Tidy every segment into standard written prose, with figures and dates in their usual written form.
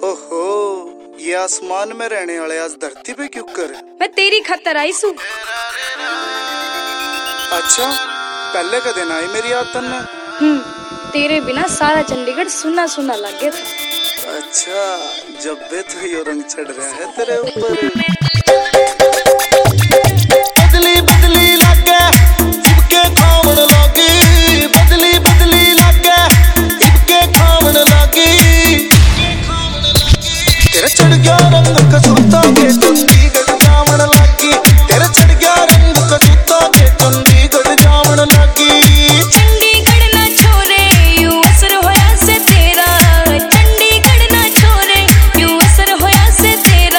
ओहो, ये आसमान में रहने वाले आज धरती पे क्यों कर? मैं तेरी खातर आई सू। अच्छा, पहले का दिन आई मेरी याद तन्ने। तेरे बिना सारा चंडीगढ़ सुना सुना लग गया था। अच्छा, जब भी तो ये रंग चढ़ रहा है तेरे ऊपर। बदली बदली लागे इबके खावन लागी, बदली बदली लागे इबके खावन लागी। तेरा चढ़ गया रंग कसूता के चंडीगढ़ जावन लागी, तेरा चढ़ गया रंग कसूता के चंडीगढ़ जावन लागी। चंडीगढ़ ना छोरे यू असर होया से तेरा, चंडीगढ़ ना छोरे यू असर होया से तेरा।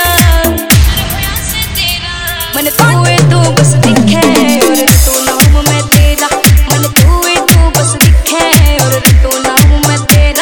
मन तू है तू बस दिखे और तू ना हूँ मैं तेरा, मन तू है तू बस दिखे और तू ना हूँ मैं तेरा।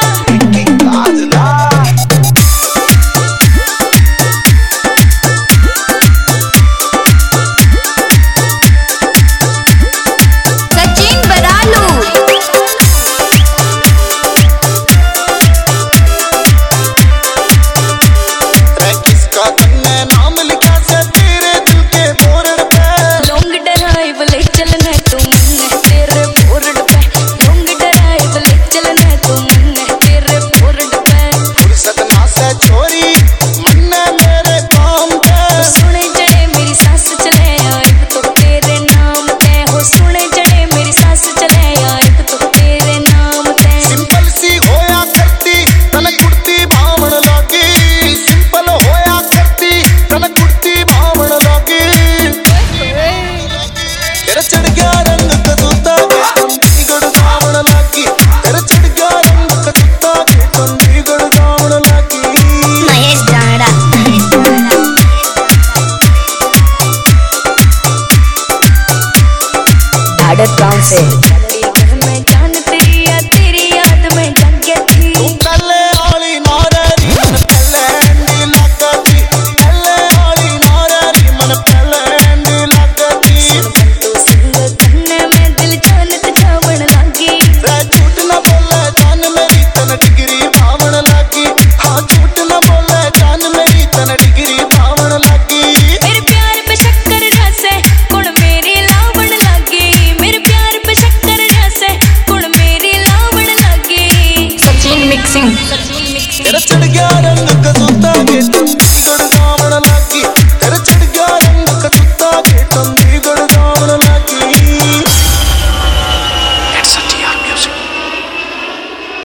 गाँव से चंडीगढ़ में जान तेरी या तेरी याद में जग थी। तू पहले आली नारी मन पहले एंडी लगती, पहले आली नारी मन पहले एंडी लगती। तू सिंग करने में दिल जानत जावन लागी, झूठ न बोले जान मेरी तन डिग्री भावन लागी। हाँ झूठ न बोले जान मेरी तन डिग्री भावन लागी। मेरे प्यार पे शक्कर जैसे गुण मेरी लावण लागी, मेरे प्यार पे शक्कर जैसे गुण मेरी लावण लागी। सचिन मिक्सिंग। तेरा चढ़ गया रंग कसूता के